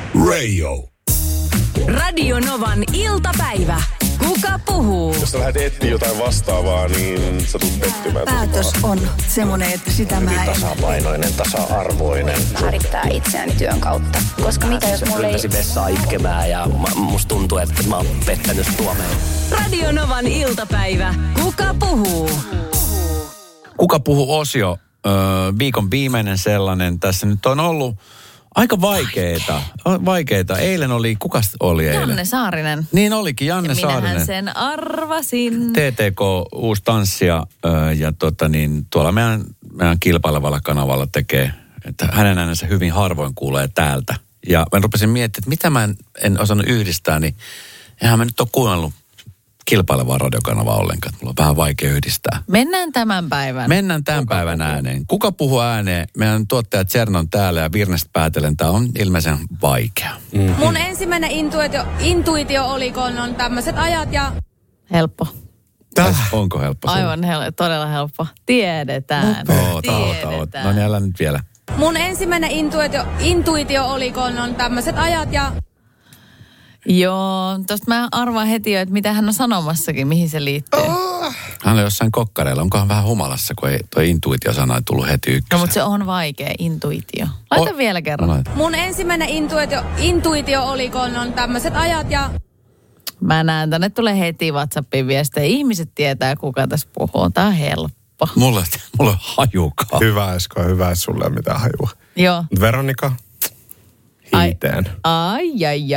Radio. Radio Novan iltapäivä. Kuka puhuu? Jos sä lähdet etsiä jotain vastaavaa, niin sä tulet pettymään. Päätös on semmoinen, että sitä mä en... Tasapainoinen, tasa-arvoinen. Määrittää itseäni työn kautta. Koska mitä jos mulla ei... Ryntäsin vessaa itkemään ja musta tuntuu, että mä oon pettänyt Suomeen. Radio Novan iltapäivä. Kuka puhuu? Kuka puhuu -osio, viikon viimeinen sellainen. Tässä nyt on ollut aika vaikeita. Eilen oli, kukas oli eilen? Janne Saarinen. Niin olikin, Janne Saarinen. Minähän sen arvasin. TTK, uusi tanssija, ja tuolla meidän kilpailevalla kanavalla tekee, että hänen äänensä hyvin harvoin kuulee täältä. Ja mä rupesin miettimään, että mitä mä en osannut yhdistää, niin eihän mä nyt ole kuunnellut kilpailevaa radiokanavaa ollenkaan. Mulla on vähän vaikea yhdistää. Mennään tämän päivän ääneen. Kuka puhuu ääneen? Meidän tuottaja Tserno on täällä ja Virnestä päätellen. Tämä on ilmeisen vaikea. Mm-hmm. Mun ensimmäinen intuitio oli, kun on tämmöiset ajat ja... Helppo. Onko helppo? Aivan todella helppo. Tiedetään. Tiedetään. No niin, älä nyt vielä. Mun ensimmäinen intuitio oli, kun on tämmöiset ajat ja... Joo, tosta mä arvaan heti jo, että mitä hän on sanomassakin, mihin se liittyy. Hän on jossain kokkareilla. Onkohan vähän humalassa, kun ei tuo intuitio-sana ei tullut heti ykkösen. No, mutta se on vaikea, intuitio. Laita vielä kerran. Mun ensimmäinen intuitio oli, kun on tämmöiset ajat ja... Mä näen, tänne tulee heti WhatsAppin viestejä. Ihmiset tietää, kuka tässä puhuu. Tää on helppo. Mulla on hajukaan. Hyvä, Esko, hyvä, että sulla ei ole mitään hajua. Joo. Veronika? Hiiteen. Ai.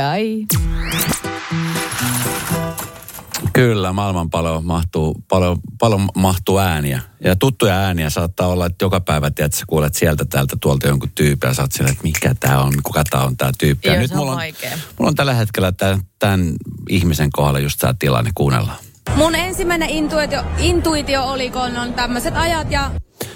Kyllä, maailman paljon mahtuu ääniä. Ja tuttuja ääniä saattaa olla, että joka päivä tiedät, sä kuulet sieltä täältä tuolta jonkun tyypin ja sä oot silleen, että mikä tää on, kuka tää on tää tyyppi. Joo, ja nyt mulla on tällä hetkellä tämän ihmisen kohdalla just tää tilanne, kuunnellaan. Mun ensimmäinen intuitio oli, kun on tämmöiset ajat ja...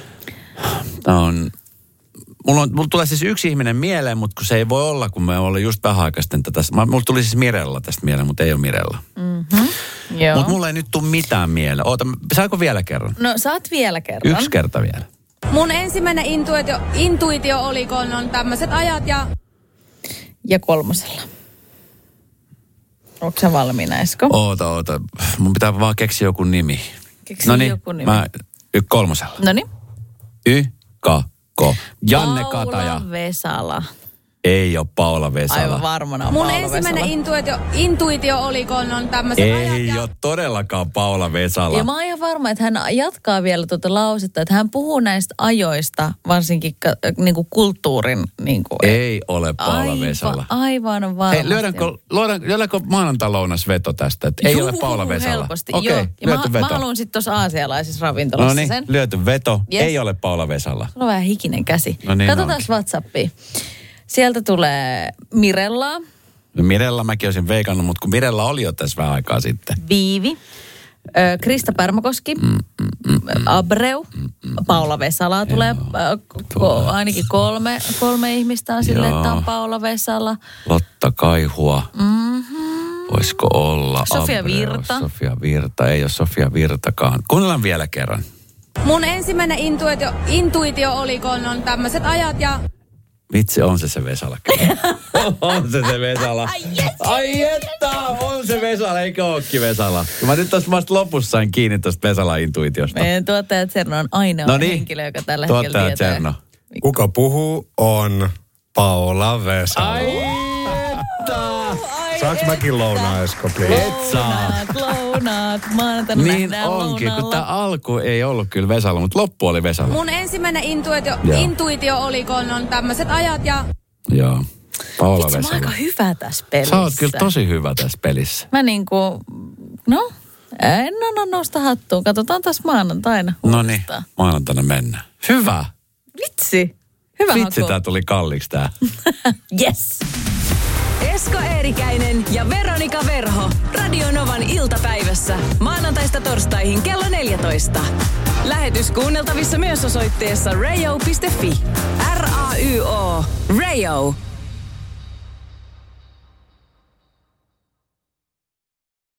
Mulla tulee siis yksi ihminen mieleen, mutta kun se ei voi olla, kun me ollaan just vähän aikaa sitten tätä. Mulla tuli siis Mirella tästä mieleen, mutta ei ole Mirella. Mm-hmm. Joo. Mutta mulla ei nyt tule mitään mieleen. Oota, saako vielä kerran? No, saat vielä kerran. Yksi kerta vielä. Mun ensimmäinen intuitio oli, kun on tämmöiset ajat ja... Ja kolmosella. Onko sä valmiina, Esko? Oota. Mun pitää vaan keksiä joku nimi. Joku nimi. Kolmosella. Noniin. Janne Kataja. Paula Vesala. Ei ole Paula Vesala. Aivan varmana on Mun Paula ensimmäinen Vesala. intuitio oli, kun on tämmöiset ajat Ei ja... ole todellakaan Paula Vesala. Ja mä oon ihan varma, että hän jatkaa vielä tuota lausetta, että hän puhuu näistä ajoista, varsinkin niin kuin kulttuurin... Niin kuin, ei ole Paula Vesala. Aivan varmasti. Hei, lyödäänkö maanantai-lounas veto tästä, että ei ole Paula Vesala? Helposti, okei, lyöty veto. Mä haluan sitten tuossa aasialaisessa ravintolassa sen. No niin, lyöty veto. Yes. Ei ole Paula Vesala. Sulla on vähän hikinen käsi. No niin, katsotaan WhatsAppia. Sieltä tulee Mirellaa. No Mirella mäkin olisin veikannut, mutta kun Mirella oli jo tässä vähän aikaa sitten. Viivi. Krista Pärmäkoski. Abreu. Paula Vesala tulee. Ainakin kolme ihmistä on silleen, että on Paula Vesala. Lotta Kaihua. Voisiko olla Sofia Abreu. Virta. Sofia Virta. Ei ole Sofia Virtakaan. Kuunnellaan vielä kerran. Mun ensimmäinen intuitio oli, kun on tämmöiset ajat ja... Vitsi, on se Vesala. On se Vesala. Ai että, on se Vesala, eikä olekin Vesala. Mä nyt tässä vasta lopussa sain kiinni tuosta Vesala-intuitiosta. Meidän tuottaja Tserno on ainoa henkilö, joka tällä hetkellä tietää. Tserno. Kuka puhuu on Paula Vesala. Ai että. Saanko mäkin lounaa, Esko, please? Et saa. Lounaat. Maanantaina niin nähdään onkin, lounaalla. kun tämä alku ei ollut kyllä Vesala, mutta loppu oli Vesala. Mun ensimmäinen intuitio oli, kun on tämmöiset ajat ja... Joo. Paula Vitsi, Vesala. mä oon aika hyvä tässä pelissä. Sä oot kyllä tosi hyvä tässä pelissä. Mä niinku, en nosta hattuun. Katsotaan taas maanantaina. No niin, maanantaina mennään. Hyvä. Vitsi. Hyvä Vitsi, haku. tää tuli kalliiksi tää. Yes. Esko Eerikäinen ja Veronika Verho. Radio Novan iltapäivässä. Maanantaista torstaihin kello 14. Lähetys kuunneltavissa myös osoitteessa rayo.fi. RAYO. Rayo.